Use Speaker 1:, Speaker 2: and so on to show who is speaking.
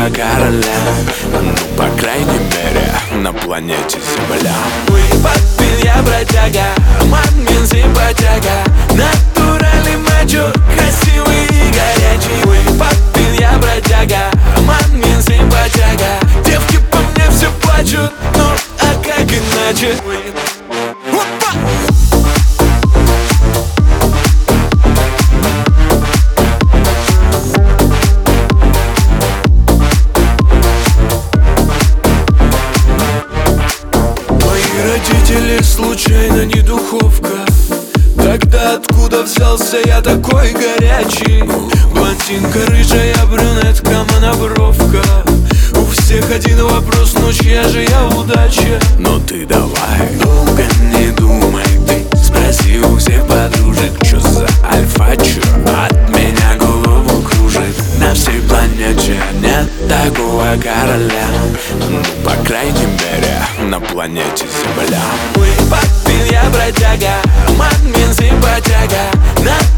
Speaker 1: такого короля, ну, по крайней мере, на планете Земля.
Speaker 2: Ой, папин, я бродяга, мамин симпатяга, натуральный мачо, красивый и горячий. Ой, папин, я бродяга, мамин симпатяга, девки по мне все плачут, ну а как иначе? Родители случайно не духовка. Тогда откуда взялся я такой горячий? Блондинка рыжая, брюнетка, монобровка. У всех один вопрос, ну чья же я удача?
Speaker 1: Но ты давай долго не думай, ты спроси у всех подружек, чё за альфа, чё от меня голову кружит. На всей планете нет такого короля, ну, по крайней мере, на планете Земля.
Speaker 2: Ой, папин, я бродяга, мамин симпатяга,